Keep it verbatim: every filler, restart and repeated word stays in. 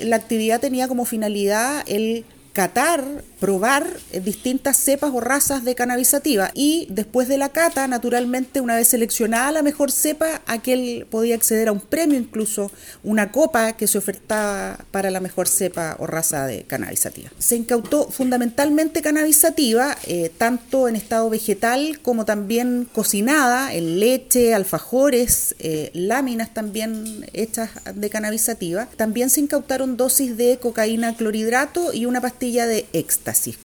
la actividad tenía como finalidad el catar, probar distintas cepas o razas de cannabis sativa, y después de la cata, naturalmente, una vez seleccionada la mejor cepa, aquel podía acceder a un premio, incluso una copa que se ofertaba para la mejor cepa o raza de cannabis sativa. Se incautó fundamentalmente cannabis sativa, eh, tanto en estado vegetal como también cocinada, en leche, alfajores, eh, láminas también hechas de cannabis sativa. También se incautaron dosis de cocaína clorhidrato y una pastilla de éxtasis.